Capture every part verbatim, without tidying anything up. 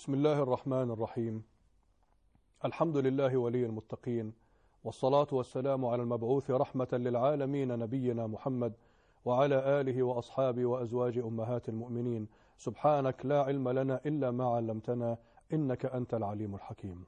بسم الله الرحمن الرحيم. الحمد لله ولي المتقين، والصلاة والسلام على المبعوث رحمة للعالمين نبينا محمد وعلى آله وأصحابه وأزواج أمهات المؤمنين. سبحانك لا علم لنا إلا ما علمتنا إنك أنت العليم الحكيم.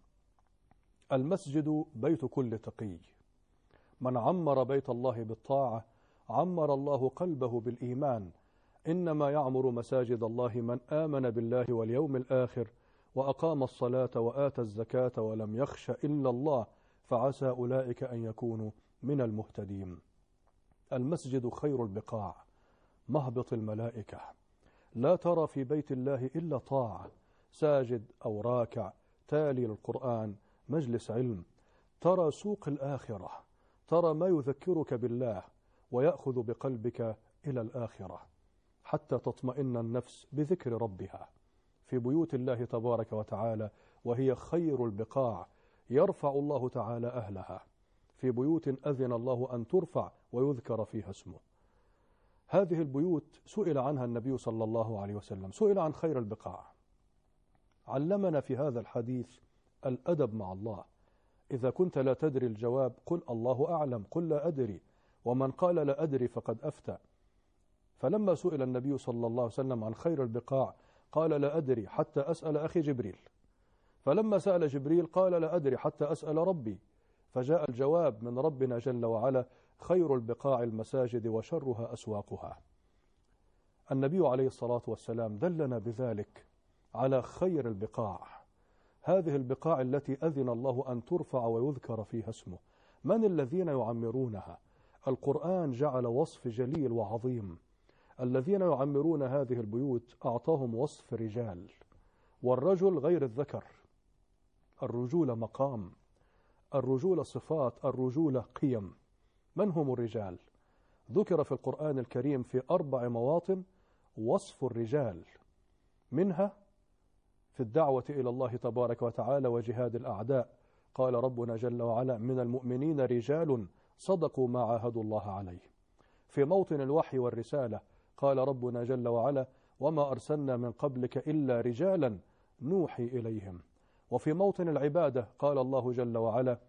المسجد بيت كل تقي، من عمر بيت الله بالطاعة عمر الله قلبه بالإيمان. إنما يعمر مساجد الله من آمن بالله واليوم الآخر وأقام الصلاة وآتى الزكاة ولم يخش إلا الله فعسى أولئك أن يكونوا من المهتدين. المسجد خير البقاع، مهبط الملائكة. لا ترى في بيت الله إلا طاعة، ساجد أو راكع، تالي للقرآن، مجلس علم. ترى سوق الآخرة، ترى ما يذكرك بالله ويأخذ بقلبك إلى الآخرة حتى تطمئن النفس بذكر ربها. في بيوت الله تبارك وتعالى وهي خير البقاع يرفع الله تعالى أهلها، في بيوت أذن الله أن ترفع ويذكر فيها اسمه. هذه البيوت سئل عنها النبي صلى الله عليه وسلم، سئل عن خير البقاع، علمنا في هذا الحديث الأدب مع الله. إذا كنت لا تدري الجواب قل الله أعلم، قل لا أدري، ومن قال لا أدري فقد أفتى. فلما سئل النبي صلى الله عليه وسلم عن خير البقاع قال لا أدري حتى أسأل أخي جبريل، فلما سأل جبريل قال لا أدري حتى أسأل ربي، فجاء الجواب من ربنا جل وعلا: خير البقاع المساجد وشرها أسواقها. النبي عليه الصلاة والسلام دلنا بذلك على خير البقاع، هذه البقاع التي أذن الله أن ترفع ويذكر فيها اسمه. من الذين يعمرونها؟ القرآن جعل وصف جليل وعظيم. الذين يعمرون هذه البيوت أعطاهم وصف رجال، والرجل غير الذكر. الرجولة مقام، الرجولة صفات، الرجولة قيم. من هم الرجال؟ ذكر في القرآن الكريم في أربع مواطن وصف الرجال، منها في الدعوة إلى الله تبارك وتعالى وجهاد الأعداء، قال ربنا جل وعلا: من المؤمنين رجال صدقوا ما عاهدوا الله عليه. في موطن الوحي والرسالة قال ربنا جل وعلا: وما أرسلنا من قبلك إلا رجالا نوحي إليهم. وفي موطن العبادة قال الله جل وعلا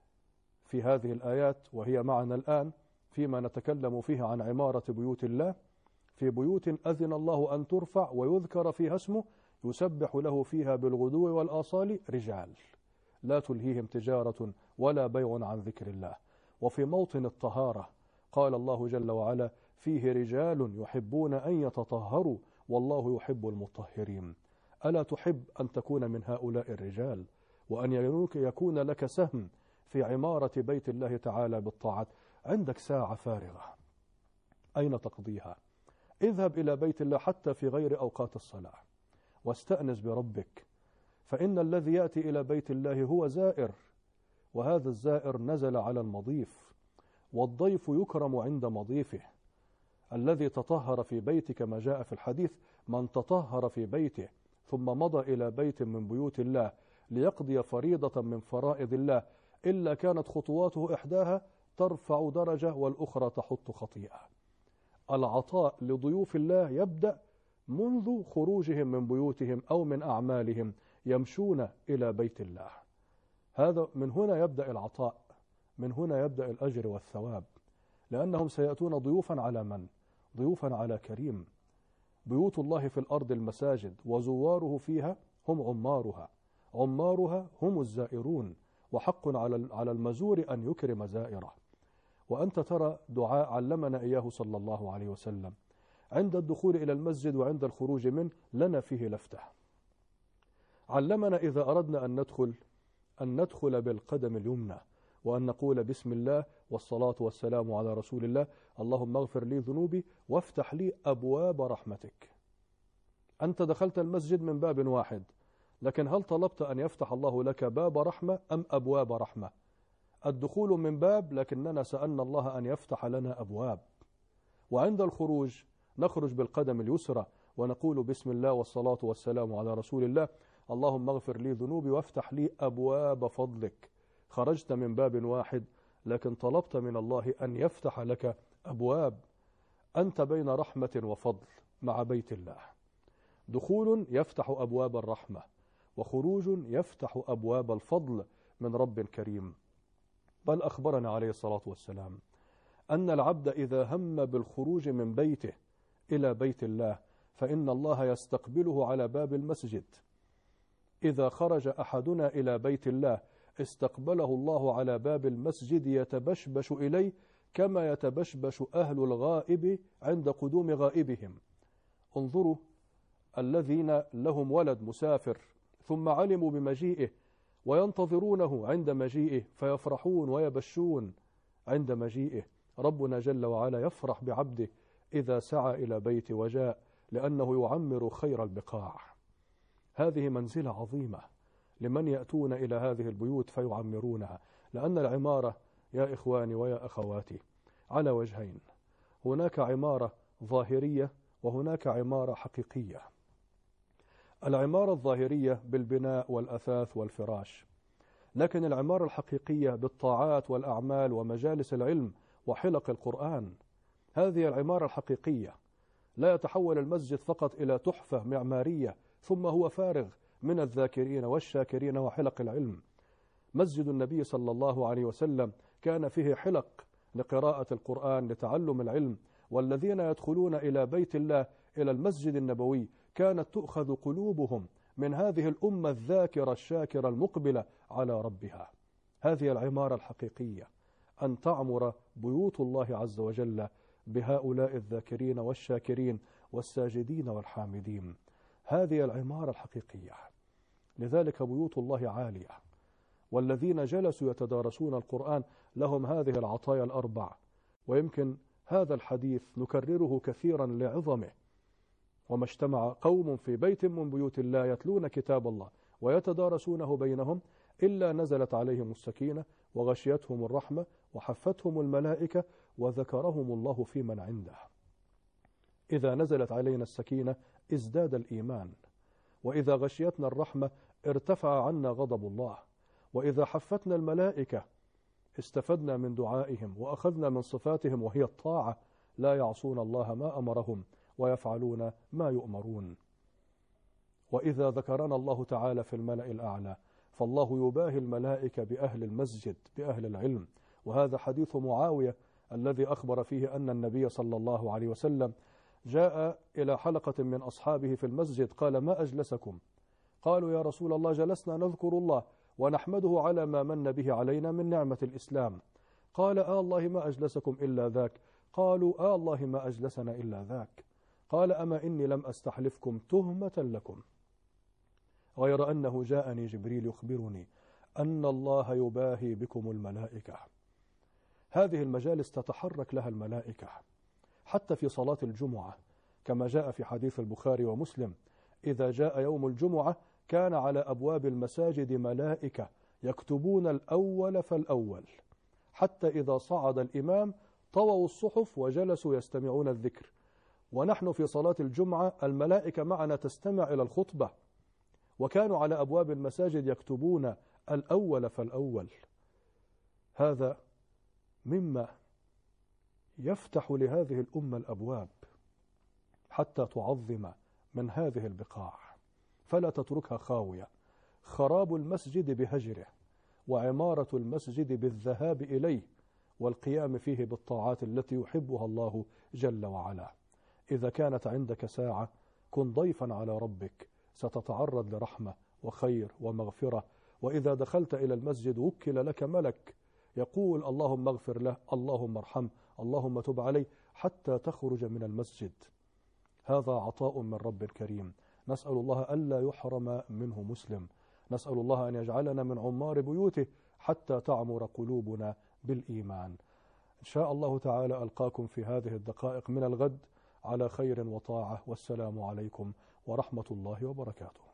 في هذه الآيات وهي معنا الآن فيما نتكلم فيه عن عمارة بيوت الله: في بيوت أذن الله أن ترفع ويذكر فيها اسمه يسبح له فيها بالغدو والآصال رجال لا تلهيهم تجارة ولا بيع عن ذكر الله. وفي موطن الطهارة قال الله جل وعلا: فيه رجال يحبون أن يتطهروا والله يحب المطهرين. ألا تحب أن تكون من هؤلاء الرجال وأن يكون لك سهم في عمارة بيت الله تعالى بالطاعة؟ عندك ساعة فارغة أين تقضيها؟ اذهب إلى بيت الله حتى في غير أوقات الصلاة واستأنس بربك، فإن الذي يأتي إلى بيت الله هو زائر، وهذا الزائر نزل على المضيف، والضيف يكرم عند مضيفه. الذي تطهر في بيتك ما جاء في الحديث: من تطهر في بيته ثم مضى إلى بيت من بيوت الله ليقضي فريضة من فرائض الله إلا كانت خطواته إحداها ترفع درجة والأخرى تحط خطيئة. العطاء لضيوف الله يبدأ منذ خروجهم من بيوتهم أو من أعمالهم يمشون إلى بيت الله. هذا من هنا يبدأ العطاء، من هنا يبدأ الأجر والثواب، لأنهم سيأتون ضيوفا على من؟ ضيوفا على كريم. بيوت الله في الأرض المساجد، وزواره فيها هم عمارها، عمارها هم الزائرون، وحق على المزور أن يكرم زائره. وأنت ترى دعاء علمنا إياه صلى الله عليه وسلم عند الدخول إلى المسجد وعند الخروج منه، لنا فيه لفتة. علمنا إذا أردنا أن ندخل أن ندخل بالقدم اليمنى، وأن نقول بسم الله والصلاة والسلام على رسول الله، اللهم اغفر لي ذنوبي وافتح لي أبواب رحمتك. أنت دخلت المسجد من باب واحد، لكن هل طلبت أن يفتح الله لك باب رحمة أم أبواب رحمة؟ الدخول من باب، لكننا سألنا الله أن يفتح لنا أبواب. وعند الخروج نخرج بالقدم اليسرى ونقول بسم الله والصلاة والسلام على رسول الله، اللهم اغفر لي ذنوبي وافتح لي أبواب فضلك. خرجت من باب واحد، لكن طلبت من الله أن يفتح لك أبواب. أنت بين رحمة وفضل مع بيت الله. دخول يفتح أبواب الرحمة، وخروج يفتح أبواب الفضل من رب كريم. بل أخبرنا عليه الصلاة والسلام أن العبد إذا هم بالخروج من بيته إلى بيت الله فإن الله يستقبله على باب المسجد. إذا خرج أحدنا إلى بيت الله استقبله الله على باب المسجد يتبشبش إليه كما يتبشبش أهل الغائب عند قدوم غائبهم. انظروا الذين لهم ولد مسافر ثم علموا بمجيئه وينتظرونه عند مجيئه فيفرحون ويبشون عند مجيئه. ربنا جل وعلا يفرح بعبده إذا سعى إلى بيت وجاء لأنه يعمر خير البقاع. هذه منزلة عظيمة لمن يأتون إلى هذه البيوت فيعمرونها، لأن العمارة يا إخواني ويا أخواتي على وجهين، هناك عمارة ظاهرية وهناك عمارة حقيقية. العمارة الظاهرية بالبناء والأثاث والفراش، لكن العمارة الحقيقية بالطاعات والأعمال ومجالس العلم وحلق القرآن. هذه العمارة الحقيقية. لا يتحول المسجد فقط إلى تحفة معمارية ثم هو فارغ من الذاكرين والشاكرين وحلق العلم. مسجد النبي صلى الله عليه وسلم كان فيه حلق لقراءة القرآن لتعلم العلم، والذين يدخلون إلى بيت الله إلى المسجد النبوي كانت تؤخذ قلوبهم من هذه الأمة الذاكرة الشاكرة المقبلة على ربها. هذه العمارة الحقيقية، أن تعمر بيوت الله عز وجل بهؤلاء الذاكرين والشاكرين والساجدين والحامدين. هذه العمارة الحقيقية. لذلك بيوت الله عالية، والذين جلسوا يتدارسون القرآن لهم هذه العطايا الأربع. ويمكن هذا الحديث نكرره كثيرا لعظمه. وما اجتمع قوم في بيت من بيوت الله يتلون كتاب الله ويتدارسونه بينهم إلا نزلت عليهم السكينة وغشيتهم الرحمة وحفتهم الملائكة وذكرهم الله في من عنده. إذا نزلت علينا السكينة ازداد الإيمان، وإذا غشيتنا الرحمة ارتفع عنا غضب الله، وإذا حفتنا الملائكة استفدنا من دعائهم وأخذنا من صفاتهم وهي الطاعة، لا يعصون الله ما أمرهم ويفعلون ما يؤمرون. وإذا ذكرنا الله تعالى في الملأ الأعلى فالله يباهي الملائكة بأهل المسجد بأهل العلم. وهذا حديث معاوية الذي أخبر فيه أن النبي صلى الله عليه وسلم جاء إلى حلقة من أصحابه في المسجد قال: ما أجلسكم؟ قالوا: يا رسول الله جلسنا نذكر الله ونحمده على ما من به علينا من نعمة الإسلام. قال: آه الله ما أجلسكم إلا ذاك. قالوا: آه الله ما أجلسنا إلا ذاك. قال: أما إني لم أستحلفكم تهمة لكم، غير أنه جاءني جبريل يخبرني أن الله يباهي بكم الملائكة. هذه المجالس تتحرك لها الملائكة حتى في صلاة الجمعة، كما جاء في حديث البخاري ومسلم: إذا جاء يوم الجمعة كان على أبواب المساجد ملائكة يكتبون الأول فالأول، حتى إذا صعد الإمام طووا الصحف وجلسوا يستمعون الذكر. ونحن في صلاة الجمعة الملائكة معنا تستمع إلى الخطبة، وكانوا على أبواب المساجد يكتبون الأول فالأول. هذا مما يفتح لهذه الأمة الأبواب حتى تعظم من هذه البقاع، فلا تتركها خاوية. خراب المسجد بهجره، وعمارة المسجد بالذهاب إليه والقيام فيه بالطاعات التي يحبها الله جل وعلا. إذا كانت عندك ساعة كن ضيفا على ربك، ستتعرض لرحمة وخير ومغفرة. وإذا دخلت إلى المسجد وكل لك ملك يقول: اللهم اغفر له، اللهم ارحمه، اللهم تب عليه، حتى تخرج من المسجد. هذا عطاء من رب كريم، نسأل الله ألا يحرم منه مسلم. نسأل الله أن يجعلنا من عمار بيوته حتى تعمر قلوبنا بالإيمان. إن شاء الله تعالى ألقاكم في هذه الدقائق من الغد على خير وطاعة، والسلام عليكم ورحمة الله وبركاته.